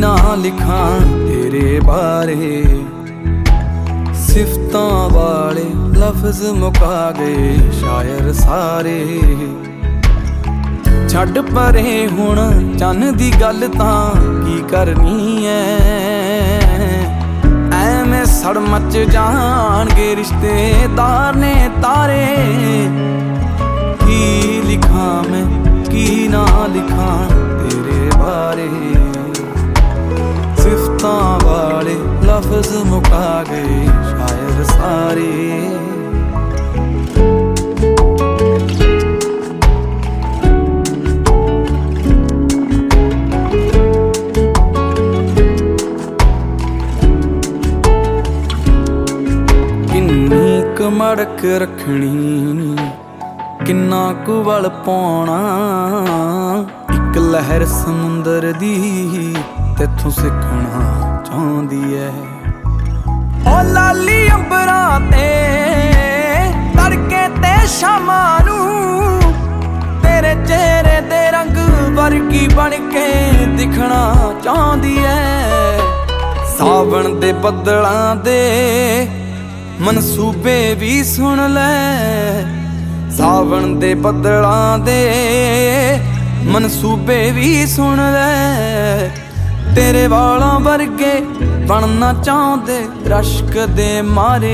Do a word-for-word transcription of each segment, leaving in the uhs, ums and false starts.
ना लिखां तेरे बारे। सिफतां वाले लफ्ज मुका गए शायर सारे। छड्ड परे हुण चन्न दी गल तां की करनी ऐ। ऐवें सड़ मच जाणगे रिश्तेदार ने तारे। की लिखां मैं की ना लिखां तेरे बारे। सिफतां वाले लफ्ज मुका गए शायर सारे। मड़क रखनी किन्ना कु वल पाउणा। इक लहर समुंदर दी तैथों सिखना चाहुंदी ऐ। ओ लाली अंबरां ते तड़के ते शामां नूं तेरे चेहरे दे रंग वर्गी बन के दिखना चाहुंदी ऐ। सावण दे बदलां दे मनसूबे भी सुन ले। सावण दे बदलां दे मनसूबे भी सुन ले। तेरे वालां वर्गे बनना चाहुंदे रश्क दे मारे।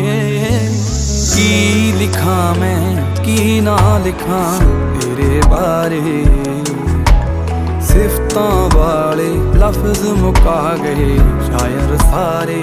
की लिखां मैं की ना लिखां तेरे बारे। सिफतां वाले लफ्ज मुका गए शायर सारे।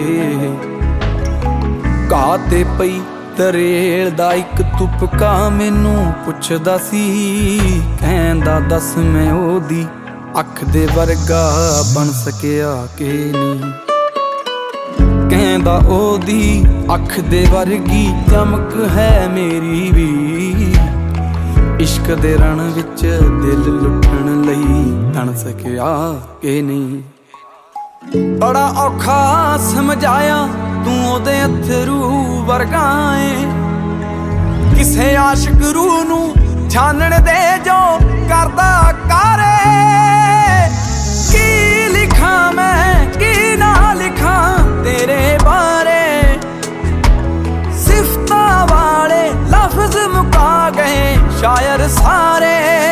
घाह ते पई दरेल दा इक तुपका मैनू पुछदा सी। कहंदा दस मैं ओदी अख दे वर्गा बन सकिया कि नहीं। कहंदा ओदी अख दे वर्गी चमक है मेरी भी। इश्क दे रण विच दिल लुटण लई तन सकिया कि नहीं। बड़ा औखा समझाया तू ओदे अथरू वर्गा ऐ। किसे आशिक रूह नू छानण दे जो करदा कारे। की लिखां मैं की ना लिखां तेरे बारे। सिफतां वाले लफ्ज मुका गए शायर सारे।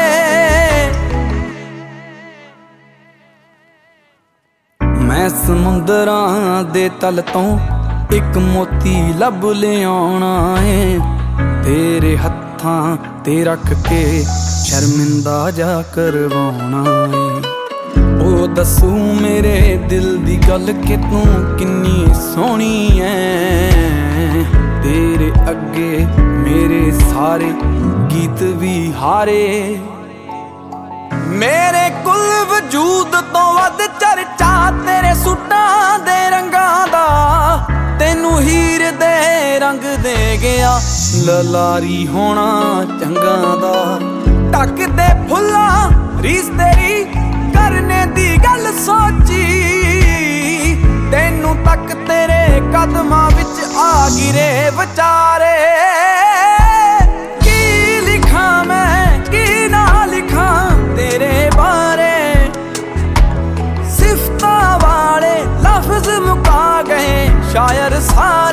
मैं समुंदरां दे तल तों इक मोती लभ लियाउणा है। तेरे हत्थां ते रख के शर्मिंदा जा करवाउणा है। ओ दसू मेरे दिल दी गल कि तू किन्नी सोहनी है। तेरे अगे मेरे सारे गीत भी हारे। मेरे कुल वजूद तो वध चर्चा तेरे सूटां दे रंगां दा। तेनू हीर दे रंग दे गया ललारी होना चंगा दा। ढक दे फुल्लां रीस तेरी करने दी गल सोची। तेनू तक तेरे कदमां विच आ गिरे विचारे। की लिखां मैं की ना लिखां तेरे बारे। सिफतां वाले लफ्ज मुका गए शायर सा